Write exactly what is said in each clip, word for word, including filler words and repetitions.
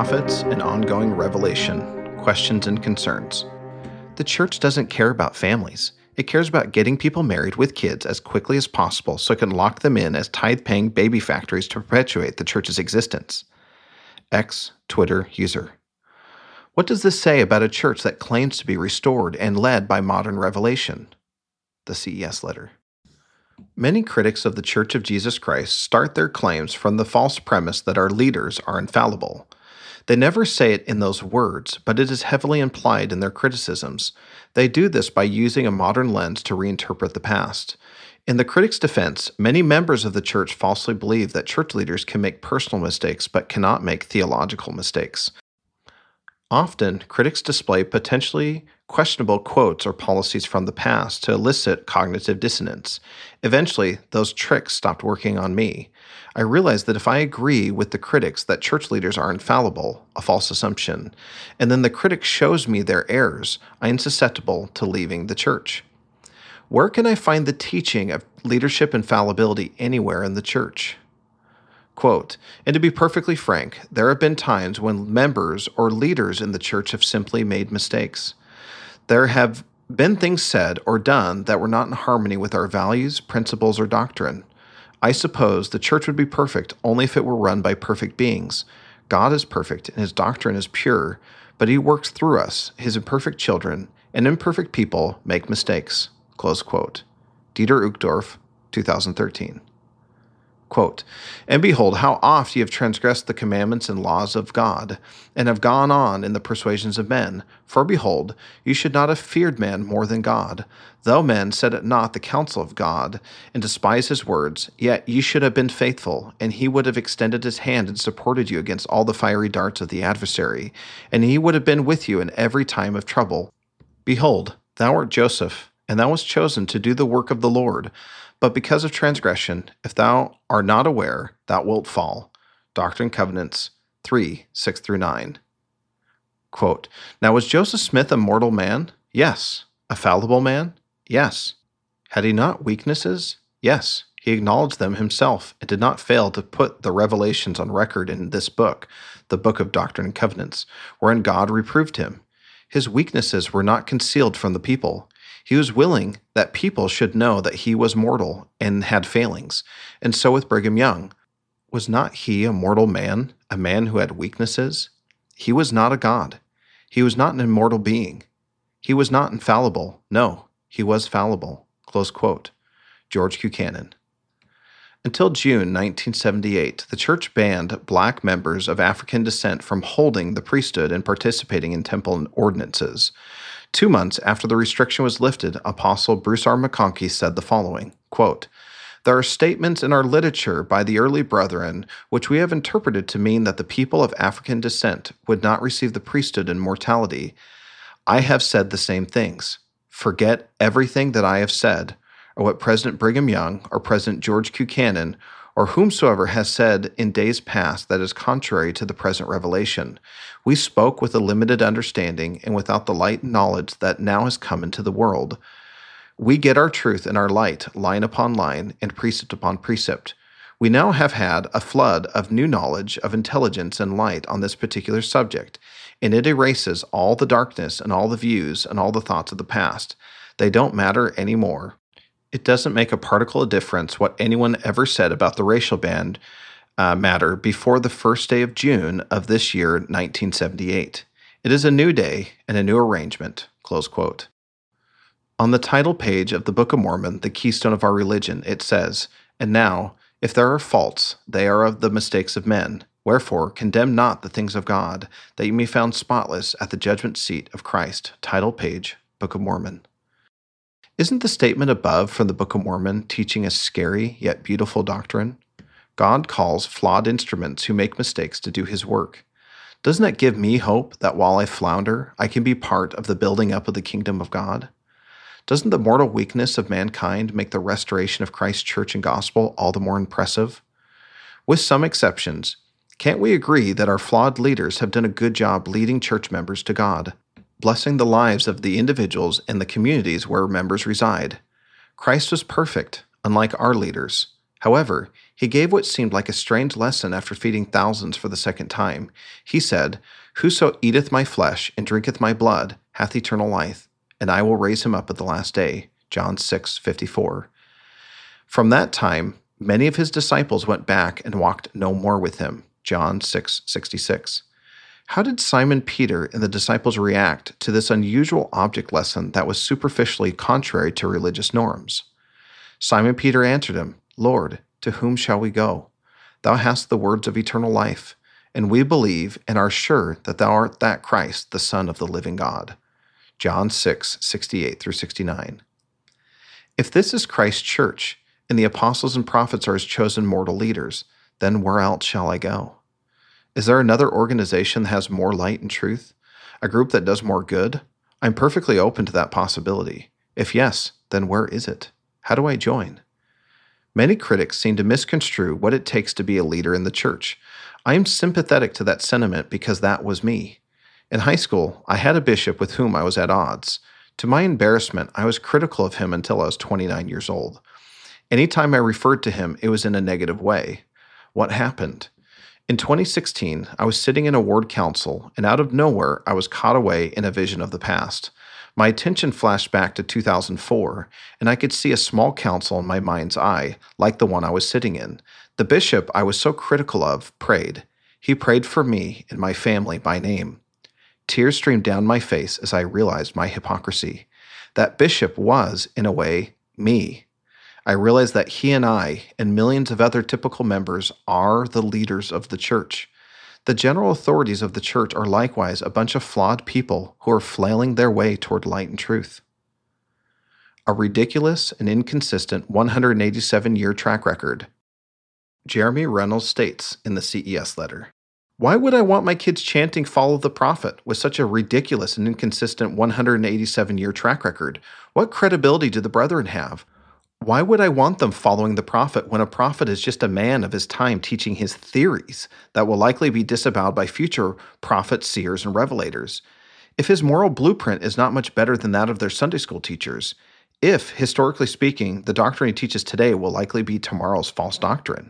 prophets and ongoing revelation, questions and concerns. The church doesn't care about families. It cares about getting people married with kids as quickly as possible so it can lock them in as tithe-paying baby factories to perpetuate the church's existence. X Twitter user. What does this say about a church that claims to be restored and led by modern revelation? The C E S letter. Many critics of the Church of Jesus Christ start their claims from the false premise that our leaders are infallible. They never say it in those words, but it is heavily implied in their criticisms. They do this by using a modern lens to reinterpret the past. In the critics' defense, many members of the church falsely believe that church leaders can make personal mistakes but cannot make theological mistakes. Often, critics display potentially questionable quotes or policies from the past to elicit cognitive dissonance. Eventually, those tricks stopped working on me. I realized that if I agree with the critics that church leaders are infallible, a false assumption, and then the critic shows me their errors, I am susceptible to leaving the church. Where can I find the teaching of leadership infallibility anywhere in the church? Quote, and to be perfectly frank, there have been times when members or leaders in the church have simply made mistakes. There have been things said or done that were not in harmony with our values, principles, or doctrine. I suppose the church would be perfect only if it were run by perfect beings. God is perfect and his doctrine is pure, but he works through us, his imperfect children, and imperfect people make mistakes. Close quote. Dieter Uchtdorf, two thousand thirteen. Quote, and behold, how oft ye have transgressed the commandments and laws of God, and have gone on in the persuasions of men. For behold, ye should not have feared man more than God. Though men set at naught the counsel of God, and despise his words, yet ye should have been faithful, and he would have extended his hand and supported you against all the fiery darts of the adversary, and he would have been with you in every time of trouble. Behold, thou art Joseph, and thou wast chosen to do the work of the Lord. But because of transgression, if thou art not aware, thou wilt fall. Doctrine and Covenants three, six through nine. Quote, now was Joseph Smith a mortal man? Yes. A fallible man? Yes. Had he not weaknesses? Yes. He acknowledged them himself and did not fail to put the revelations on record in this book, the Book of Doctrine and Covenants, wherein God reproved him. His weaknesses were not concealed from the people. He was willing that people should know that he was mortal and had failings. And so with Brigham Young. Was not he a mortal man, a man who had weaknesses? He was not a god. He was not an immortal being. He was not infallible. No, he was fallible. Close quote. George Buchanan. Until June nineteen seventy-eight, the church banned black members of African descent from holding the priesthood and participating in temple ordinances. Two months after the restriction was lifted, Apostle Bruce R. McConkie said the following, quote, there are statements in our literature by the early brethren which we have interpreted to mean that the people of African descent would not receive the priesthood in mortality. I have said the same things. Forget everything that I have said, or what President Brigham Young or President George Buchanan or whomsoever has said in days past that is contrary to the present revelation. We spoke with a limited understanding and without the light and knowledge that now has come into the world. We get our truth in our light, line upon line, and precept upon precept. We now have had a flood of new knowledge, of intelligence and light on this particular subject, and it erases all the darkness and all the views and all the thoughts of the past. They don't matter anymore. It doesn't make a particle of difference what anyone ever said about the racial band uh, matter before the first day of June of this year, nineteen seventy-eight. It is a new day and a new arrangement, close quote. On the title page of the Book of Mormon, the keystone of our religion, it says, and now, if there are faults, they are of the mistakes of men. Wherefore, condemn not the things of God, that you may be found spotless at the judgment seat of Christ. Title page, Book of Mormon. Isn't the statement above from the Book of Mormon teaching a scary yet beautiful doctrine? God calls flawed instruments who make mistakes to do his work. Doesn't that give me hope that while I flounder, I can be part of the building up of the kingdom of God? Doesn't the mortal weakness of mankind make the restoration of Christ's church and gospel all the more impressive? With some exceptions, can't we agree that our flawed leaders have done a good job leading church members to God, blessing the lives of the individuals and the communities where members reside? Christ was perfect, unlike our leaders. However, he gave what seemed like a strange lesson after feeding thousands for the second time. He said, "Whoso eateth my flesh and drinketh my blood hath eternal life, and I will raise him up at the last day." John six fifty-four. From that time, many of his disciples went back and walked no more with him. John six sixty-six. How did Simon Peter and the disciples react to this unusual object lesson that was superficially contrary to religious norms? Simon Peter answered him, "Lord, to whom shall we go? Thou hast the words of eternal life, and we believe and are sure that thou art that Christ, the Son of the living God." John six sixty-eight through sixty-nine. If this is Christ's church, and the apostles and prophets are his chosen mortal leaders, then where else shall I go? Is there another organization that has more light and truth? A group that does more good? I'm perfectly open to that possibility. If yes, then where is it? How do I join? Many critics seem to misconstrue what it takes to be a leader in the church. I am sympathetic to that sentiment because that was me. In high school, I had a bishop with whom I was at odds. To my embarrassment, I was critical of him until I was twenty-nine years old. Anytime I referred to him, it was in a negative way. What happened? In twenty sixteen, I was sitting in a ward council, and out of nowhere, I was caught away in a vision of the past. My attention flashed back to two thousand four, and I could see a small council in my mind's eye, like the one I was sitting in. The bishop I was so critical of prayed. He prayed for me and my family by name. Tears streamed down my face as I realized my hypocrisy. That bishop was, in a way, me. I realized that he and I, and millions of other typical members, are the leaders of the church. The general authorities of the church are likewise a bunch of flawed people who are flailing their way toward light and truth. A ridiculous and inconsistent one hundred eighty-seven year track record. Jeremy Reynolds states in the C E S letter, "Why would I want my kids chanting 'Follow the Prophet' with such a ridiculous and inconsistent one hundred eighty-seven year track record? What credibility do the brethren have? Why would I want them following the prophet when a prophet is just a man of his time teaching his theories that will likely be disavowed by future prophets, seers, and revelators? If his moral blueprint is not much better than that of their Sunday school teachers, if, historically speaking, the doctrine he teaches today will likely be tomorrow's false doctrine."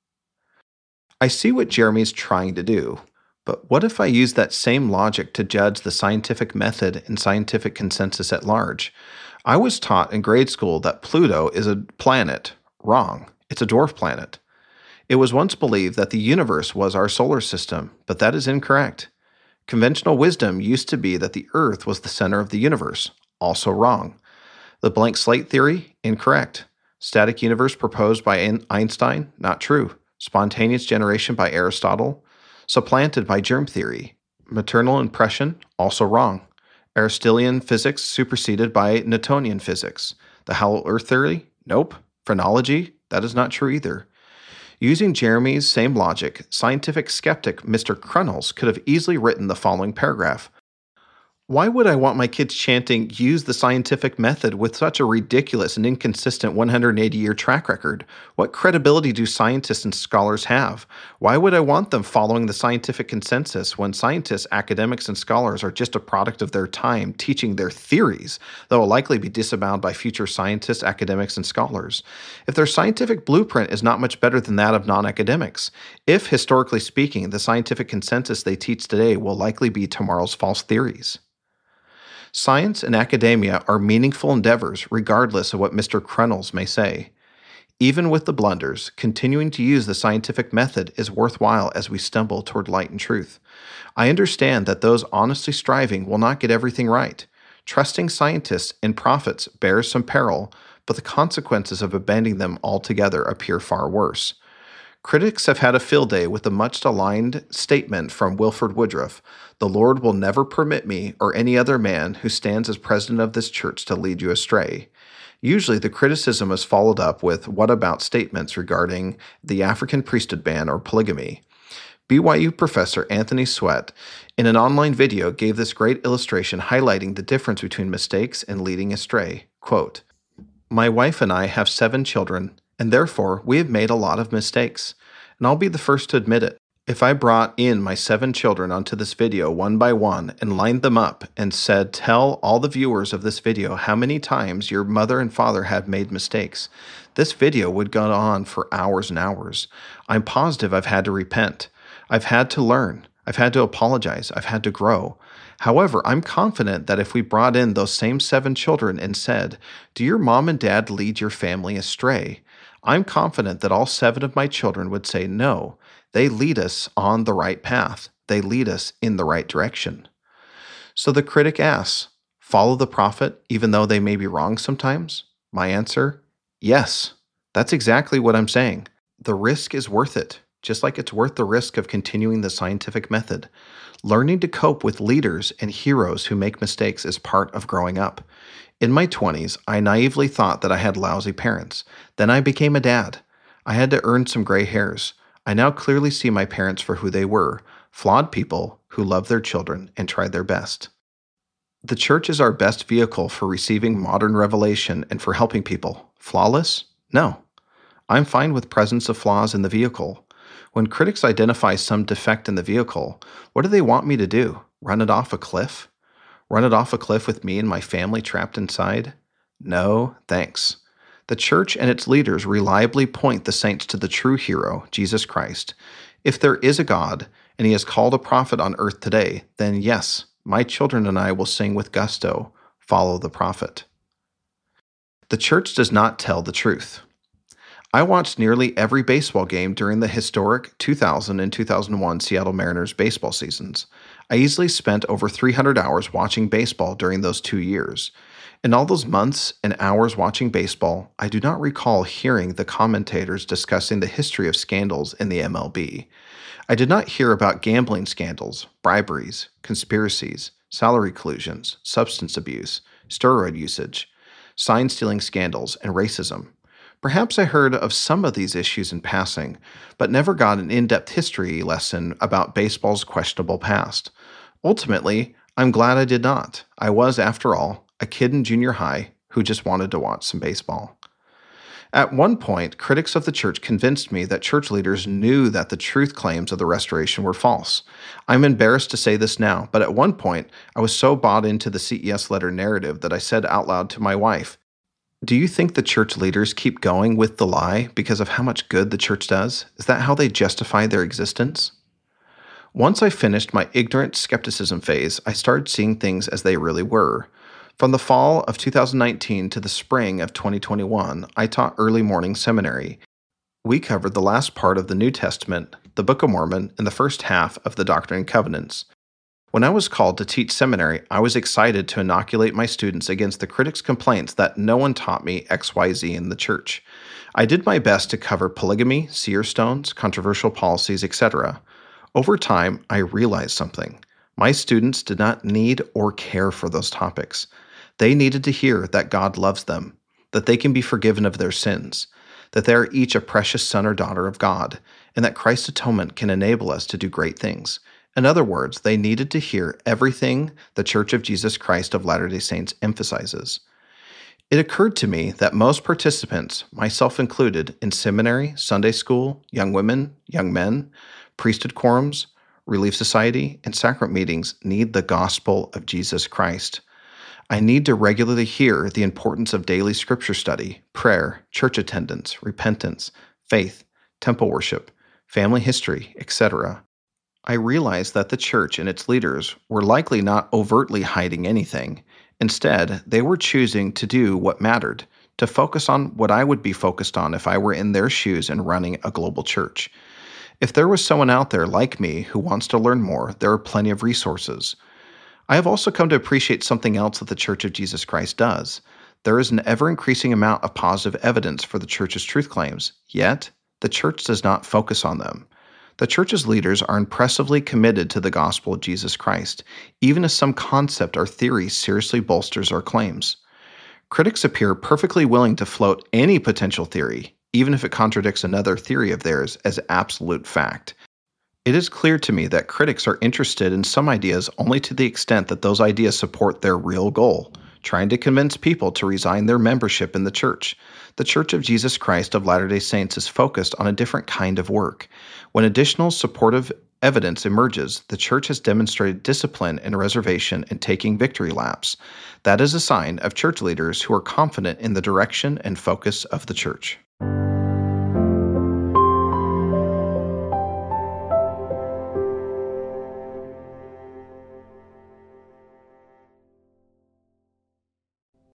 I see what Jeremy is trying to do, but what if I use that same logic to judge the scientific method and scientific consensus at large? I was taught in grade school that Pluto is a planet. Wrong. It's a dwarf planet. It was once believed that the universe was our solar system, but that is incorrect. Conventional wisdom used to be that the Earth was the center of the universe. Also wrong. The blank slate theory? Incorrect. Static universe proposed by Einstein? Not true. Spontaneous generation by Aristotle? Supplanted by germ theory. Maternal impression? Also wrong. Aristotelian physics superseded by Newtonian physics. The hollow earth theory? Nope. Phrenology? That is not true either. Using Jeremy's same logic, scientific skeptic Mister Crunnels could have easily written the following paragraph. Why would I want my kids chanting, "Use the scientific method" with such a ridiculous and inconsistent one hundred eighty year track record? What credibility do scientists and scholars have? Why would I want them following the scientific consensus when scientists, academics, and scholars are just a product of their time teaching their theories that will likely be disavowed by future scientists, academics, and scholars? If their scientific blueprint is not much better than that of non-academics, if, historically speaking, the scientific consensus they teach today will likely be tomorrow's false theories. Science and academia are meaningful endeavors regardless of what Mister Crunnels may say. Even with the blunders, continuing to use the scientific method is worthwhile as we stumble toward light and truth. I understand that those honestly striving will not get everything right. Trusting scientists and prophets bears some peril, but the consequences of abandoning them altogether appear far worse. Critics have had a field day with the much-aligned statement from Wilford Woodruff, "The Lord will never permit me or any other man who stands as president of this church to lead you astray." Usually the criticism is followed up with what about statements regarding the African priesthood ban or polygamy. B Y U professor Anthony Sweat, in an online video, gave this great illustration highlighting the difference between mistakes and leading astray. Quote, "My wife and I have seven children, and therefore we have made a lot of mistakes, and I'll be the first to admit it. If I brought in my seven children onto this video one by one and lined them up and said, tell all the viewers of this video how many times your mother and father have made mistakes, this video would go on for hours and hours. I'm positive I've had to repent. I've had to learn. I've had to apologize. I've had to grow. However, I'm confident that if we brought in those same seven children and said, do your mom and dad lead your family astray? I'm confident that all seven of my children would say, no, they lead us on the right path. They lead us in the right direction. So the critic asks, follow the prophet even though they may be wrong sometimes? My answer, yes. That's exactly what I'm saying. The risk is worth it, just like it's worth the risk of continuing the scientific method. Learning to cope with leaders and heroes who make mistakes is part of growing up. In my twenties, I naively thought that I had lousy parents. Then I became a dad. I had to earn some gray hairs. I now clearly see my parents for who they were, flawed people who loved their children and tried their best. The church is our best vehicle for receiving modern revelation and for helping people. Flawless? No. I'm fine with presence of flaws in the vehicle. When critics identify some defect in the vehicle, what do they want me to do? Run it off a cliff? Run it off a cliff with me and my family trapped inside? No, thanks. The church and its leaders reliably point the saints to the true hero, Jesus Christ. If there is a God, and he has called a prophet on earth today, then yes, my children and I will sing with gusto, follow the prophet. The church does not tell the truth. I watched nearly every baseball game during the historic two thousand and two thousand one Seattle Mariners baseball seasons. I easily spent over three hundred hours watching baseball during those two years. In all those months and hours watching baseball, I do not recall hearing the commentators discussing the history of scandals in the M L B. I did not hear about gambling scandals, briberies, conspiracies, salary collusions, substance abuse, steroid usage, sign-stealing scandals, and racism. Perhaps I heard of some of these issues in passing, but never got an in-depth history lesson about baseball's questionable past. Ultimately, I'm glad I did not. I was, after all, a kid in junior high who just wanted to watch some baseball. At one point, critics of the church convinced me that church leaders knew that the truth claims of the Restoration were false. I'm embarrassed to say this now, but at one point, I was so bought into the C E S letter narrative that I said out loud to my wife, do you think the church leaders keep going with the lie because of how much good the church does? Is that how they justify their existence? Once I finished my ignorant skepticism phase, I started seeing things as they really were. From the fall of two thousand nineteen to the spring of twenty twenty-one, I taught early morning seminary. We covered the last part of the New Testament, the Book of Mormon, and the first half of the Doctrine and Covenants. When I was called to teach seminary, I was excited to inoculate my students against the critics' complaints that no one taught me X Y Z in the church. I did my best to cover polygamy, seer stones, controversial policies, et cetera. Over time, I realized something. My students did not need or care for those topics. They needed to hear that God loves them, that they can be forgiven of their sins, that they are each a precious son or daughter of God, and that Christ's atonement can enable us to do great things. In other words, they needed to hear everything the Church of Jesus Christ of Latter-day Saints emphasizes. It occurred to me that most participants, myself included, in seminary, Sunday school, young women, young men, priesthood quorums, Relief Society, and sacrament meetings need the gospel of Jesus Christ. I need to regularly hear the importance of daily scripture study, prayer, church attendance, repentance, faith, temple worship, family history, et cetera. I realized that the church and its leaders were likely not overtly hiding anything. Instead, they were choosing to do what mattered, to focus on what I would be focused on if I were in their shoes and running a global church. If there was someone out there like me who wants to learn more, there are plenty of resources. I have also come to appreciate something else that the Church of Jesus Christ does. There is an ever-increasing amount of positive evidence for the church's truth claims, yet the church does not focus on them. The church's leaders are impressively committed to the gospel of Jesus Christ, even as some concept or theory seriously bolsters our claims. Critics appear perfectly willing to float any potential theory, even if it contradicts another theory of theirs, as absolute fact. It is clear to me that critics are interested in some ideas only to the extent that those ideas support their real goal, trying to convince people to resign their membership in the church. The Church of Jesus Christ of Latter-day Saints is focused on a different kind of work. When additional supportive evidence emerges, the church has demonstrated discipline and reservation in taking victory laps. That is a sign of church leaders who are confident in the direction and focus of the church.